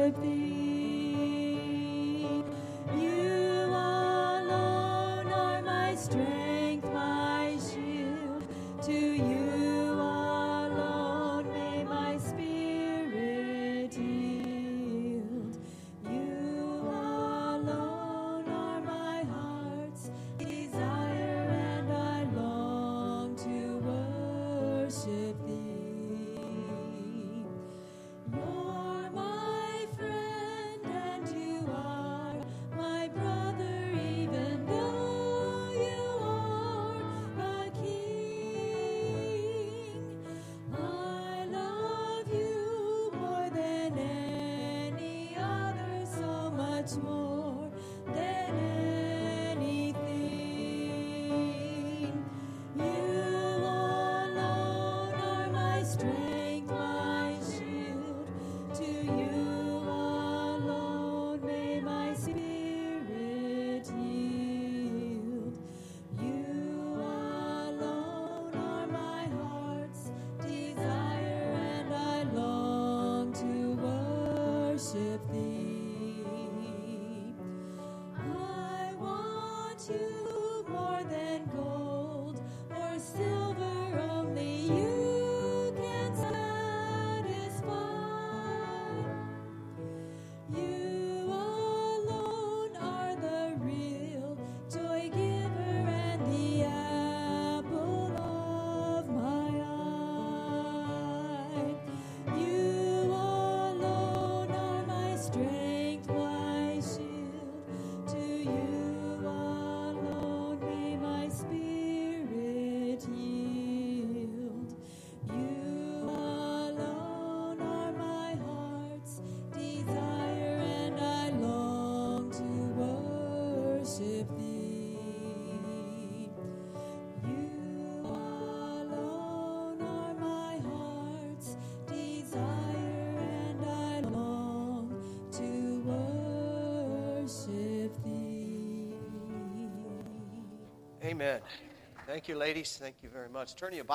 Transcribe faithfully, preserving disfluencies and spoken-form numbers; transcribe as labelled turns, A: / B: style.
A: worship thee. You alone are my strength, my shield. To you alone may my spirit yield. You alone are my heart's desire, and I long to worship thee. You're my friend and you are my brother, even though you are a king. I love you more than any other, so much more than anything. You alone are my strength, my shield. To you alone may my spirit yield. You alone are my heart's desire, and I long to worship thee. I want you more than gold or silver, only you can satisfy. You alone are the real joy giver and the apple of my eye. You alone are my strength, my shield. To you alone may my spirit yield. You alone are my heart's desire, and I long to worship thee. You alone are my heart's desire, and I long to worship thee.
B: Amen. Thank you, ladies. Thank you very much. Turn your Bible